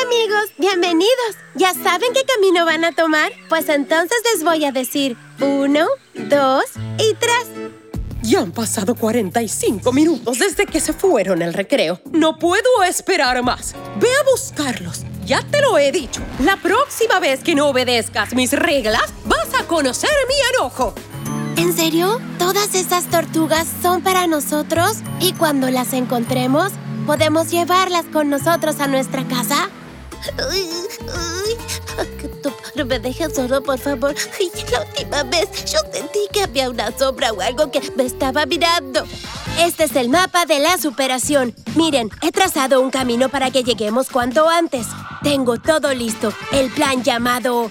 amigos, bienvenidos. ¿Ya saben qué camino van a tomar? Pues entonces les voy a decir 1, 2 y 3. Ya han pasado 45 minutos desde que se fueron al recreo. No puedo esperar más. Ve a buscarlos. Ya te lo he dicho. La próxima vez que no obedezcas mis reglas, vas a conocer mi enojo. ¿En serio? ¿Todas esas tortugas son para nosotros? ¿Y cuando las encontremos, podemos llevarlas con nosotros a nuestra casa? Que tu padre me deje solo, por favor. La última vez yo sentí que había una sombra o algo que me estaba mirando. Este es el mapa de la superación. Miren, he trazado un camino para que lleguemos cuanto antes. Tengo todo listo. El plan llamado...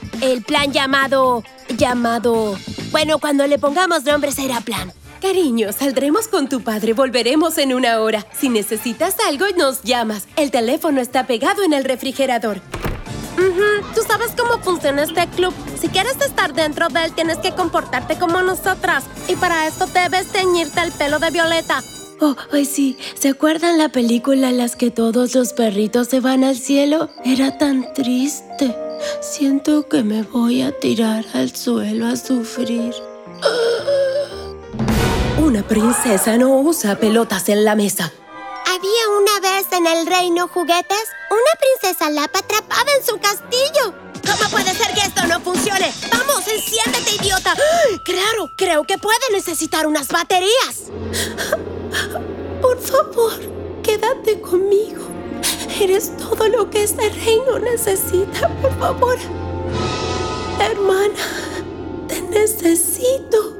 Bueno, cuando le pongamos nombre será plan. Cariño, saldremos con tu padre. Volveremos en 1 hora. Si necesitas algo, nos llamas. El teléfono está pegado en el refrigerador. Tú sabes cómo funciona este club. Si quieres estar dentro de él, tienes que comportarte como nosotras. Y para esto debes teñirte el pelo de violeta. Oh, ay sí. ¿Se acuerdan la película en la que todos los perritos se van al cielo? Era tan triste. Siento que me voy a tirar al suelo a sufrir. Una princesa no usa pelotas en la mesa. Había una vez en el reino juguetes una princesa Lapa atrapada en su castillo. ¿Cómo puede ser que esto no funcione? ¡Vamos, enciéndete, idiota! ¡Claro! Creo que puede necesitar unas baterías. Por favor, quédate conmigo. Eres todo lo que este reino necesita, por favor. Hermana, te necesito.